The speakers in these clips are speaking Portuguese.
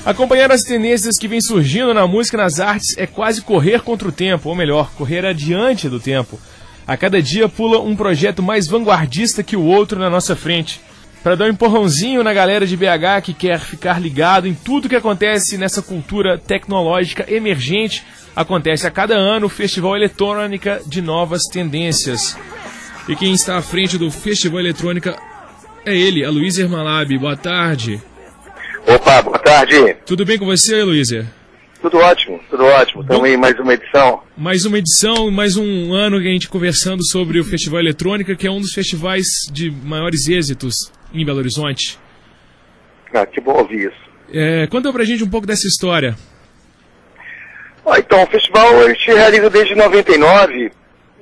Acompanhar as tendências que vêm surgindo na música e nas artes é quase correr contra o tempo, ou melhor, correr adiante do tempo. A cada dia pula um projeto mais vanguardista que o outro na nossa frente. Para dar um empurrãozinho na galera de BH que quer ficar ligado em tudo que acontece nessa cultura tecnológica emergente, acontece a cada ano o Festival Eletrônica de Novas Tendências. E quem está à frente do Festival Eletrônica é ele, Aloysier Malab. Boa tarde. Opa, boa tarde. Tudo bem com você, Aloysier? Tudo ótimo, tudo ótimo. Estamos aí em mais uma edição. Mais uma edição, mais um ano que a gente conversando sobre o Festival Eletrônica, que é um dos festivais de maiores êxitos em Belo Horizonte. Ah, que bom ouvir isso. Conta pra gente um pouco dessa história. Então, o festival a gente realiza desde 99,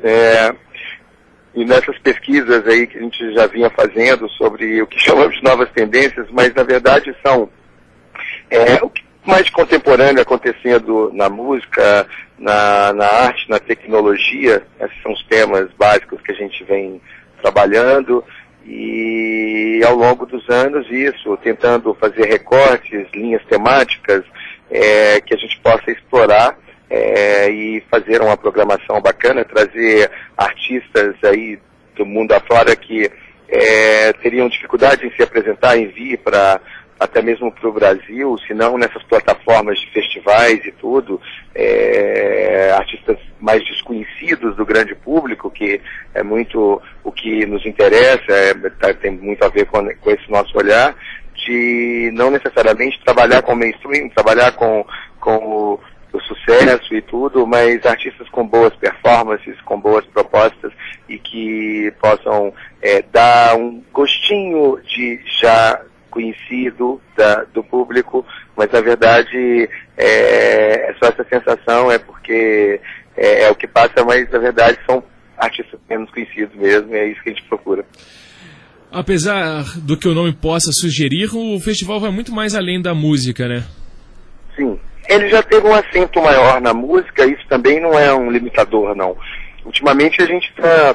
e nessas pesquisas aí que a gente já vinha fazendo sobre o que chamamos de novas tendências, mas na verdade são o que mais contemporâneo acontecendo na música, na arte, na tecnologia. Esses são os temas básicos que a gente vem trabalhando e ao longo dos anos isso, tentando fazer recortes, linhas temáticas que a gente possa explorar e fazer uma programação bacana, trazer artistas aí do mundo afora que teriam dificuldade em se apresentar, em vir para até mesmo para o Brasil, se não nessas plataformas de festivais e tudo, artistas mais desconhecidos do grande público, que é muito o que nos interessa, tem muito a ver com esse nosso olhar, de não necessariamente trabalhar com mainstream, trabalhar com o sucesso e tudo, mas artistas com boas performances, com boas propostas e que possam dar um gostinho de já conhecido do público, mas na verdade só essa sensação porque é o que passa, mas na verdade são artistas menos conhecidos mesmo, e é isso que a gente procura. Apesar do que o nome possa sugerir, o festival vai muito mais além da música, né? Sim, ele já teve um acento maior na música, isso também não é um limitador, não. Ultimamente a gente está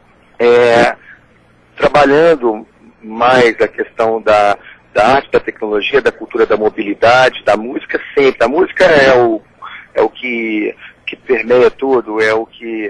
trabalhando mais a questão da arte, da tecnologia, da cultura da mobilidade, da música sempre. A música é o que permeia tudo, é o que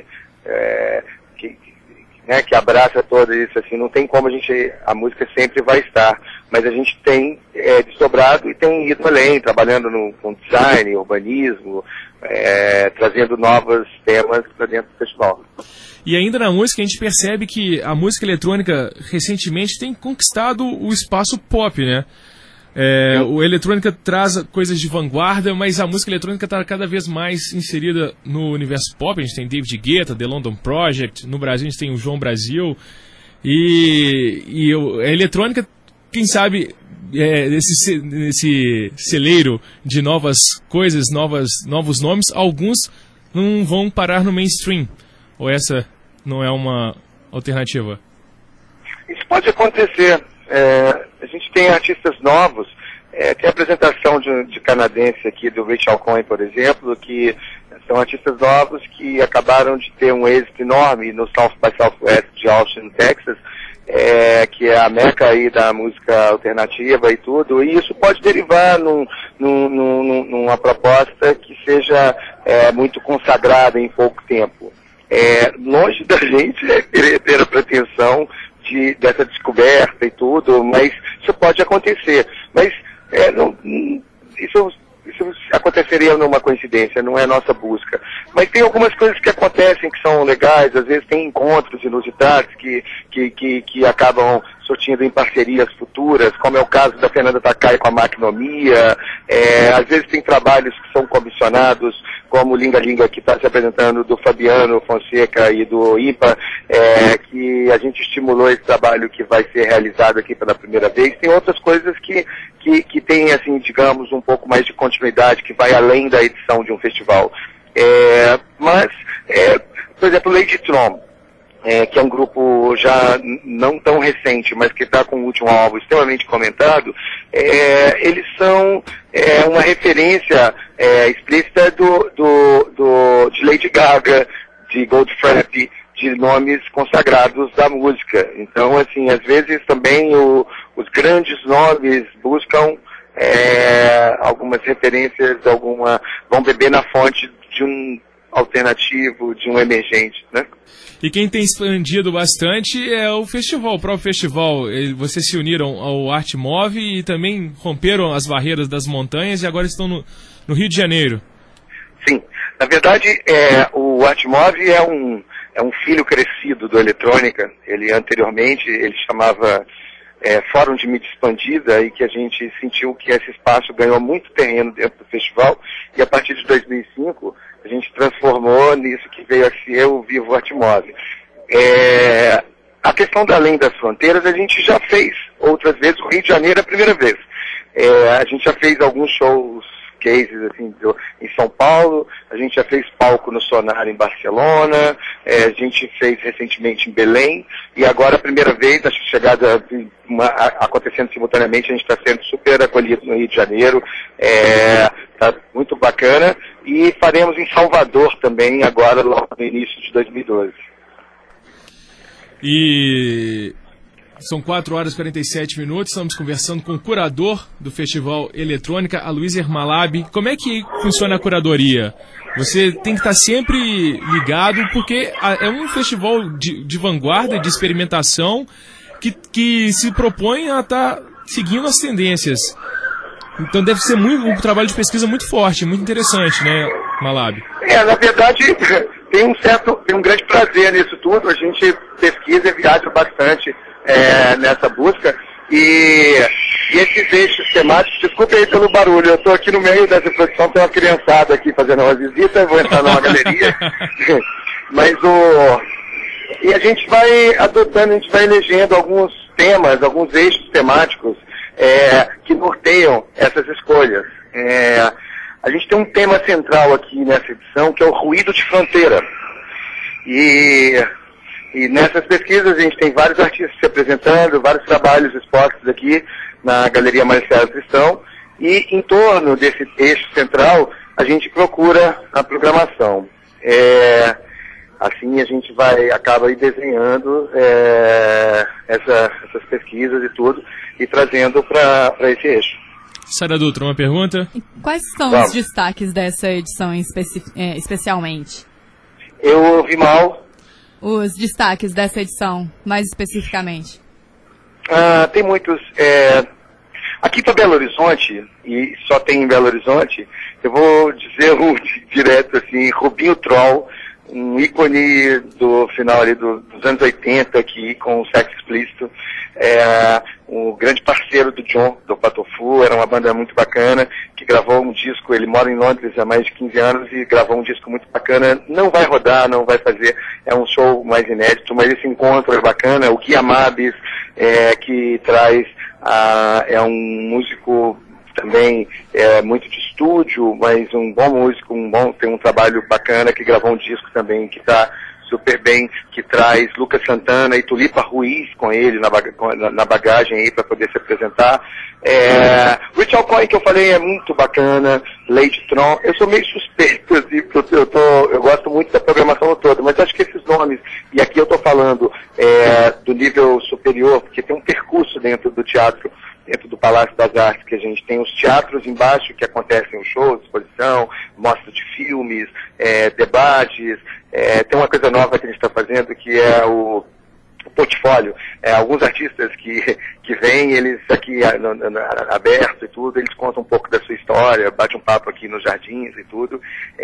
abraça tudo isso, assim, não tem como a música sempre vai estar, mas a gente tem desdobrado e tem ido além, trabalhando com design, urbanismo, trazendo novos temas para dentro do festival. E ainda na música a gente percebe que a música eletrônica recentemente tem conquistado o espaço pop, né? O eletrônica traz coisas de vanguarda, mas a música eletrônica está cada vez mais inserida no universo pop. A gente tem David Guetta, The London Project, no Brasil a gente tem o João Brasil, e a eletrônica, quem sabe, nesse celeiro de novas coisas, novos nomes, alguns não vão parar no mainstream, ou essa não é uma alternativa? Isso pode acontecer. A gente tem artistas novos, tem a apresentação de canadense aqui, do Rachel Cohen, por exemplo, que são artistas novos que acabaram de ter um êxito enorme no South by Southwest de Austin, Texas, que é a meca aí da música alternativa e tudo, e isso pode derivar numa proposta que seja muito consagrada em pouco tempo. Longe da gente querer ter a pretensão dessa descoberta e tudo, mas isso pode acontecer. Mas isso aconteceria numa coincidência, não é nossa busca. Mas tem algumas coisas que acontecem que são legais, às vezes tem encontros inusitados que acabam surtindo em parcerias futuras, como é o caso da Fernanda Takai com a Macnomia. Às vezes tem trabalhos que são comissionados, como o Linga Linga, que está se apresentando, do Fabiano Fonseca e do IPA, que a gente estimulou esse trabalho que vai ser realizado aqui pela primeira vez. Tem outras coisas que tem, assim, digamos, um pouco mais de continuidade, que vai além da edição de um festival. Por exemplo, Lady Tron, que é um grupo já não tão recente, mas que está com o último álbum extremamente comentado, eles são uma referência explícita de Lady Gaga, de Goldfrapp, de nomes consagrados da música. Então, assim, às vezes também os grandes nomes buscam algumas referências, vão beber na fonte de um alternativo, de um emergente, né? E quem tem expandido bastante é o festival, o próprio festival. Vocês se uniram ao Arte Move e também romperam as barreiras das montanhas e agora estão no Rio de Janeiro. Sim, na verdade, o Arte Move é um filho crescido do Eletrônica. Ele anteriormente, ele chamava Fórum de Mídia Expandida, e que a gente sentiu que esse espaço ganhou muito terreno dentro do festival, e a partir de 2005 a gente transformou nisso que veio a ser o Vivo Arte Move. A questão da Além das Fronteiras a gente já fez outras vezes. O Rio de Janeiro é a primeira vez. A gente já fez alguns shows, cases assim, em São Paulo, a gente já fez palco no Sonar em Barcelona, a gente fez recentemente em Belém, e agora a primeira vez, a chegada acontecendo simultaneamente, a gente está sendo super acolhido no Rio de Janeiro, está muito bacana, e faremos em Salvador também, agora logo no início de 2012. E são 4 horas e 47 minutos, estamos conversando com o curador do Festival Eletrônica, Aloysio Ermalab. Como é que funciona a curadoria? Você tem que estar sempre ligado, porque é um festival de vanguarda, de experimentação, que se propõe a estar seguindo as tendências. Então deve ser um trabalho de pesquisa muito forte, muito interessante, né, Malab? Na verdade, tem um grande prazer nisso tudo. A gente pesquisa e viaja bastante nessa busca, e esses eixos temáticos, desculpe aí pelo barulho, eu estou aqui no meio dessa produção, tem uma criançada aqui fazendo uma visita, eu vou entrar numa galeria, mas e a gente vai adotando, a gente vai elegendo alguns temas, alguns eixos temáticos que norteiam essas escolhas. A gente tem um tema central aqui nessa edição, que é o ruído de fronteira, e nessas pesquisas a gente tem vários artistas se apresentando, vários trabalhos expostos aqui na Galeria Marcelo Cristão, e em torno desse eixo central a gente procura a programação. Assim a gente acaba aí desenhando essas pesquisas e tudo, e trazendo para esse eixo. Sara Dutra, uma pergunta? Quais são os destaques dessa edição especialmente? Eu ouvi mal. Os destaques dessa edição, mais especificamente? Tem muitos. Aqui para Belo Horizonte, e só tem em Belo Horizonte, eu vou dizer direto assim, Rubinho Troll, um ícone do final ali dos anos 80 aqui, com o sexo explícito, um grande parceiro do John, do Patofu, era uma banda muito bacana, que gravou um disco, ele mora em Londres há mais de 15 anos e gravou um disco muito bacana, não vai rodar, não vai fazer, é um show mais inédito, mas esse encontro é bacana. O Gui Amabis, que traz, é um músico também muito de estúdio, mas um bom músico, tem um trabalho bacana, que gravou um disco também que está super bem, que traz Lucas Santana e Tulipa Ruiz com ele na bagagem aí para poder se apresentar. Rich Alcoy, que eu falei, é muito bacana. Lady Tron, eu sou meio suspeito, assim, porque eu gosto muito da programação toda, mas acho que esses nomes, e aqui eu estou falando do nível superior, porque tem um percurso dentro do teatro, dentro do Palácio das Artes, que a gente tem os teatros embaixo, que acontecem os shows, exposição, mostra de filmes, debates. Tem uma coisa nova que a gente está fazendo, que é o portfólio. Alguns artistas que vêm, eles aqui aberto e tudo, eles contam um pouco da sua história, bate um papo aqui nos jardins e tudo.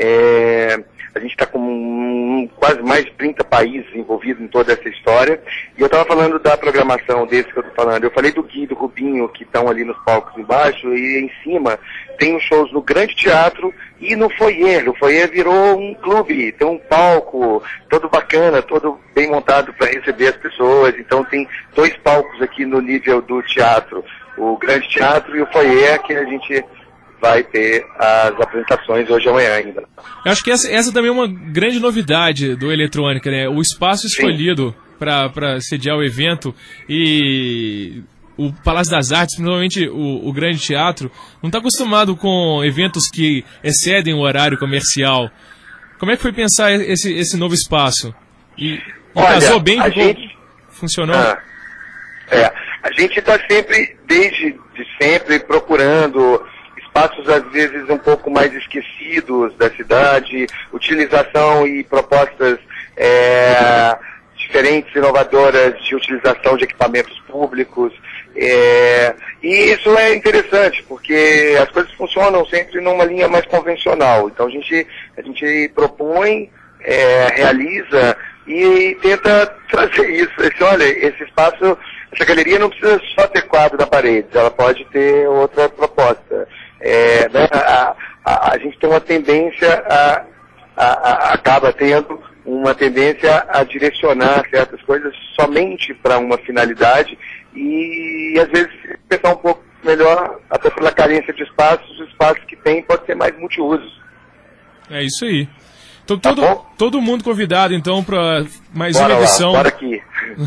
A gente está com quase mais de 30 países envolvidos em toda essa história. E eu estava falando da programação desse que eu estou falando. Eu falei do Gui e do Rubinho, que estão ali nos palcos embaixo, e em cima tem os shows no Grande Teatro e no Foyer. O Foyer virou um clube, tem um palco todo bacana, todo bem montado para receber as pessoas. Então tem 2 palcos aqui no nível do teatro, o Grande Teatro e o Foyer, que a gente vai ter as apresentações hoje e amanhã ainda. Eu acho que essa também é uma grande novidade do Eletrônica, né? O espaço escolhido para sediar o evento, e o Palácio das Artes, principalmente o Grande Teatro, não está acostumado com eventos que excedem o horário comercial. Como é que foi pensar esse novo espaço? E casou bem? Funcionou? A gente está sempre, desde sempre, procurando às vezes um pouco mais esquecidos da cidade, utilização e propostas diferentes, inovadoras de utilização de equipamentos públicos. E isso é interessante, porque as coisas funcionam sempre numa linha mais convencional. Então a gente propõe, realiza e tenta trazer isso. Olha, esse espaço, essa galeria não precisa só ter quadro na parede, ela pode ter outra proposta. Né, a gente tem uma tendência acaba tendo uma tendência a direcionar certas coisas somente para uma finalidade e às vezes pensar um pouco melhor, até pela carência de espaços, os espaços que tem pode ser mais multiusos. É isso aí. Então todo mundo convidado então para mais uma edição. Bora aqui.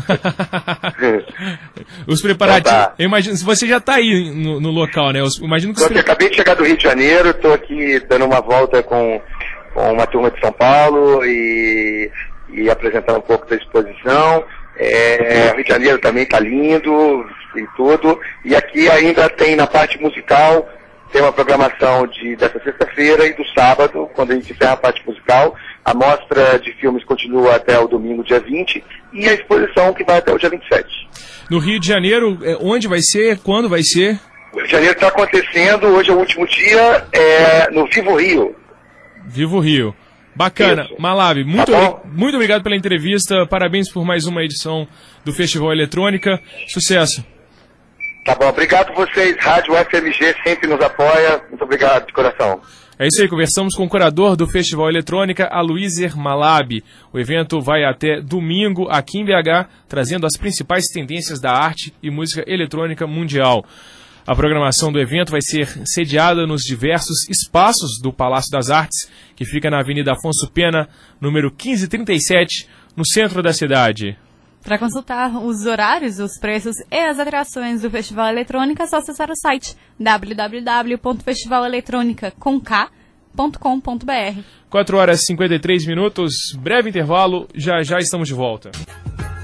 Os preparativos. Então, eu imagino, se você já está aí no local, né? Eu imagino que acabei de chegar do Rio de Janeiro, estou aqui dando uma volta com uma turma de São Paulo e apresentando um pouco da exposição. O Rio de Janeiro também está lindo e tudo. E aqui ainda tem na parte musical, tem uma programação dessa sexta-feira e do sábado, quando a gente encerra a parte musical. A mostra de filmes continua até o domingo, dia 20, e a exposição que vai até o dia 27. No Rio de Janeiro, onde vai ser? Quando vai ser? O Rio de Janeiro está acontecendo, hoje é o último dia, no Vivo Rio. Vivo Rio. Bacana. Isso. Malab, muito obrigado pela entrevista, parabéns por mais uma edição do Festival Eletrônica. Sucesso. Tá bom, obrigado vocês, Rádio FMG sempre nos apoia, muito obrigado de coração. É isso aí, conversamos com o curador do Festival Eletrônica, Aloysier Malab. O evento vai até domingo aqui em BH, trazendo as principais tendências da arte e música eletrônica mundial. A programação do evento vai ser sediada nos diversos espaços do Palácio das Artes, que fica na Avenida Afonso Pena, número 1537, no centro da cidade. Para consultar os horários, os preços e as atrações do Festival Eletrônica, é só acessar o site www.festivaleletronica.com.br. 4 horas e 53 minutos, breve intervalo, já estamos de volta.